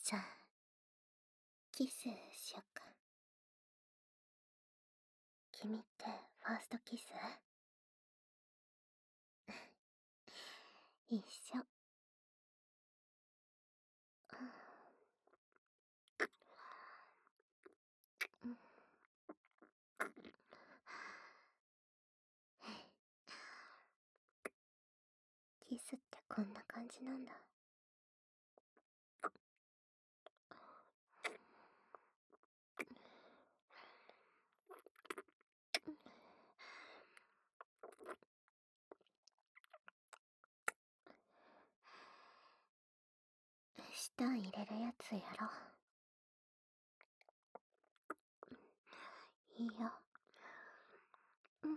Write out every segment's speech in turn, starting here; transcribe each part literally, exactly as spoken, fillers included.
じゃあ、キスしよっか。君ってファーストキス一緒。うん。キスってこんな感じなんだ。舌入れるやつやろ。いいよ。うん。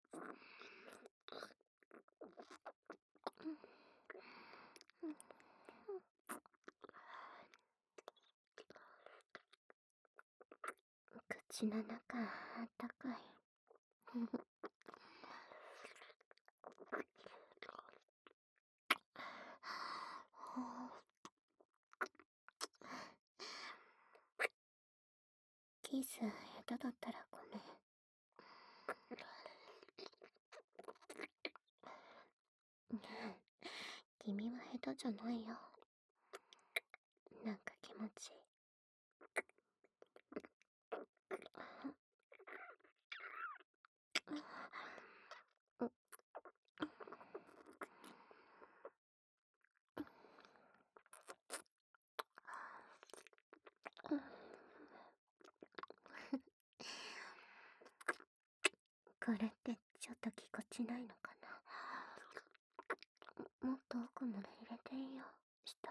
口の中あったかい。キス下手だったらごめん。君は下手じゃないよ。なんか気持ちいい。これってちょっとぎこちないのかな。もっと奥まで入れていいよ、舌。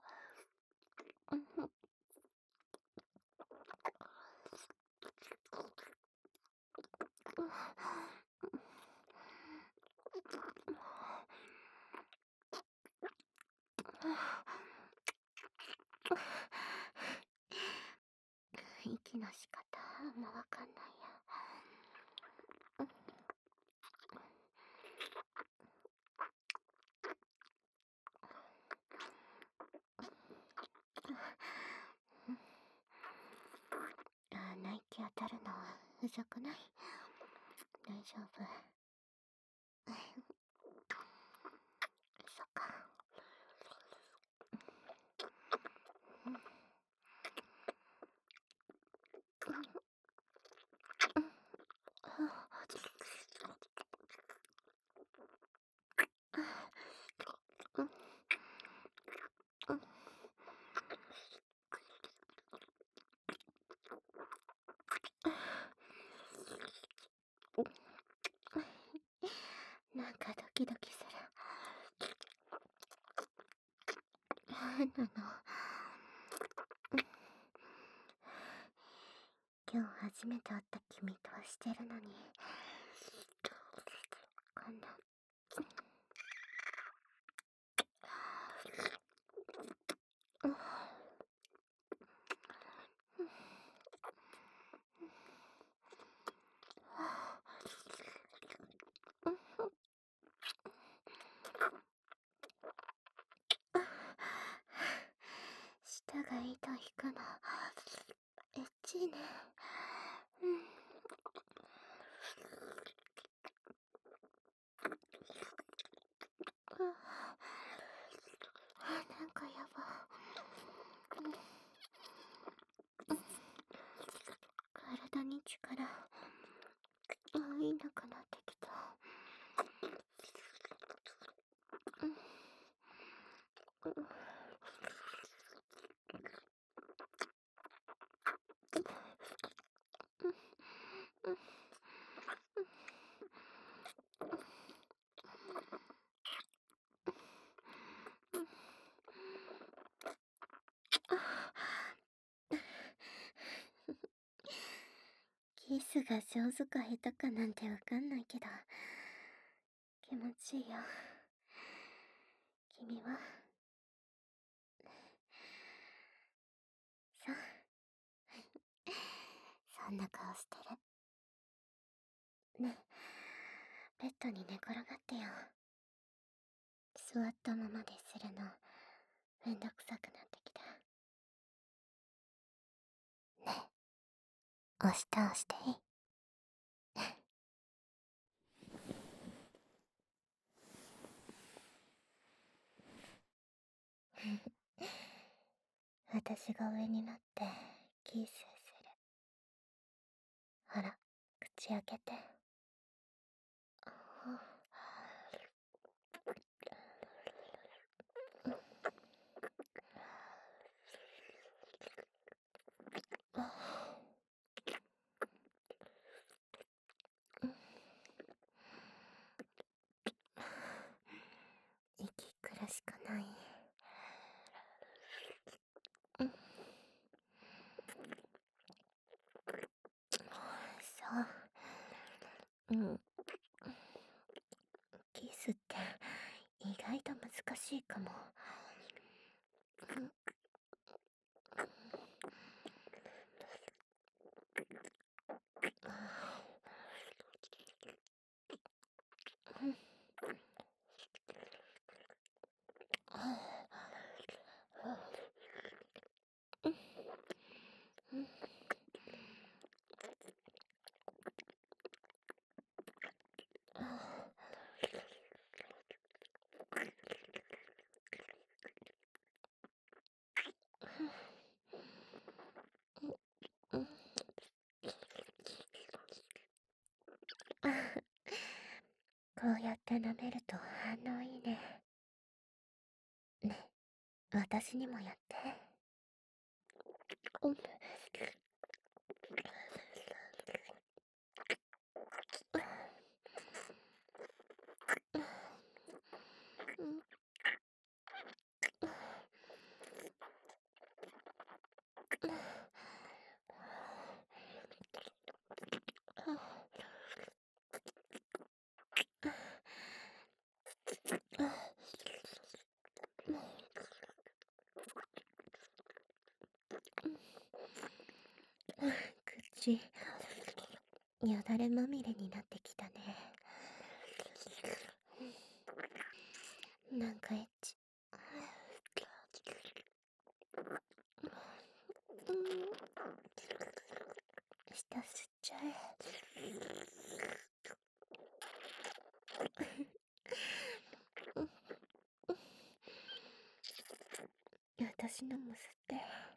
息の仕方あんまわかんないや。あ、ナイキ当たるのうざくない？大丈夫。そっか。なんかドキドキする。変なの。今日初めて会った君とはしてるのに、こんな。舌が糸引くの。エッチいね。うん。なんかやば。体に力入んなくなってきた。キスが上手か下手かなんてわかんないけど、気持ちいいよ。君は？そう。そんな顔してる。ねえ、ベッドに寝転がってよ。座ったままでするの、めんどくさくなってきた。 押して押していい。私が上になってキスする。ほら、口開けて。息苦しくない？そう。うん。キスって意外と難しいかも。こうやって舐めると反応いいね。ね、私にもやって。うん。口、よだれまみれになってきたね。なんかエッチ。舌吸っちゃえ。私のも吸って。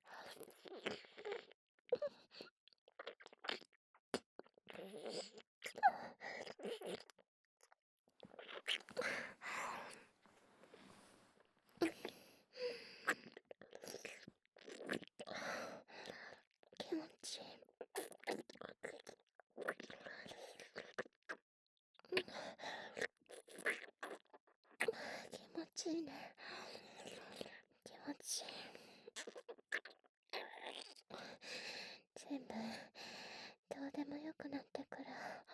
気持ちいい。気持ちいいね。気持ちいい。全部どうでもよくなってくる。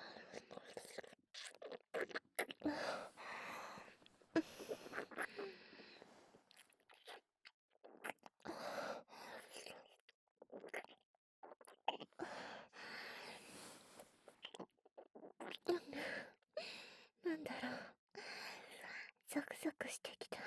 なんだろう、ゾクゾクしてきた。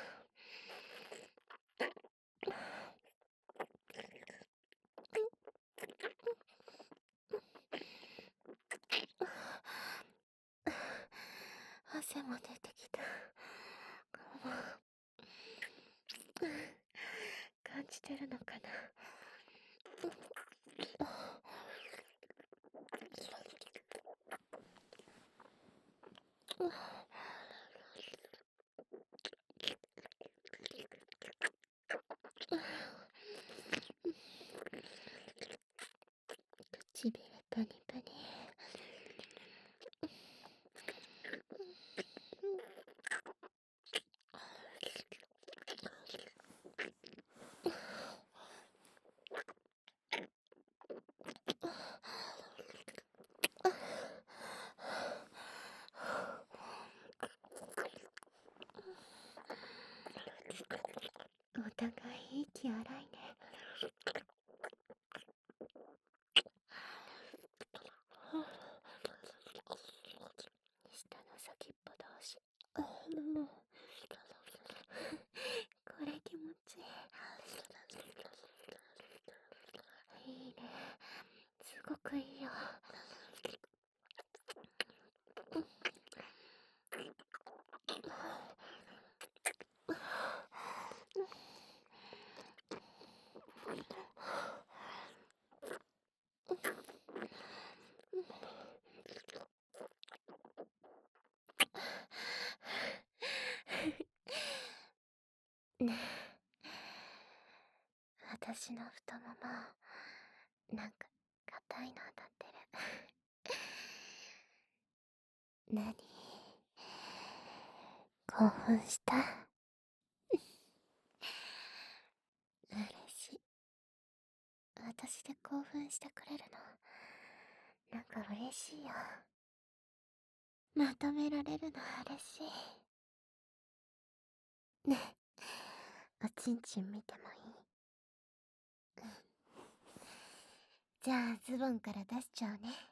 汗も出てきた。感じてるのかな。唇パニパニ。お互い息荒いね。下の先っぽ同士。これ気持ちいい。いいね。すごくいい。 ねえ、私の太もも、なんか、硬いの当たってる。何？興奮した？嬉しい。私で興奮してくれるの、なんか嬉しいよ。まとめられるの嬉しい。ねえ、おちんちん見てもいい？うん。じゃあズボンから出しちゃうね。